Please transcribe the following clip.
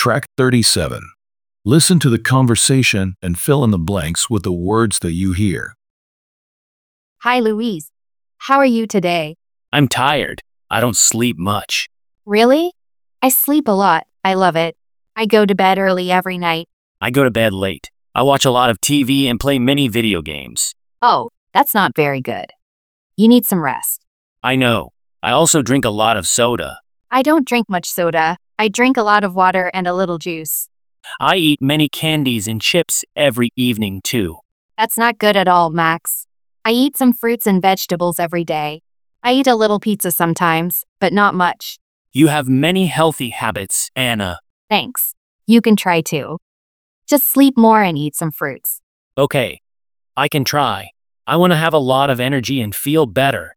Track 37. Listen to the conversation and fill in the blanks with the words that you hear. Hi, Louise. How are you today? I'm tired. I don't sleep much. Really? I sleep a lot. I love it. I go to bed early every night. I go to bed late. I watch a lot of TV and play many video games. Oh, that's not very good. You need some rest. I know. I also drink a lot of soda. I don't drink much soda. I drink a lot of water and a little juice. I eat many candies and chips every evening too. That's not good at all, Max. I eat some fruits and vegetables every day. I eat a little pizza sometimes, but not much. You have many healthy habits, Anna. Thanks. You can try too. Just sleep more and eat some fruits. Okay. I can try. I want to have a lot of energy and feel better.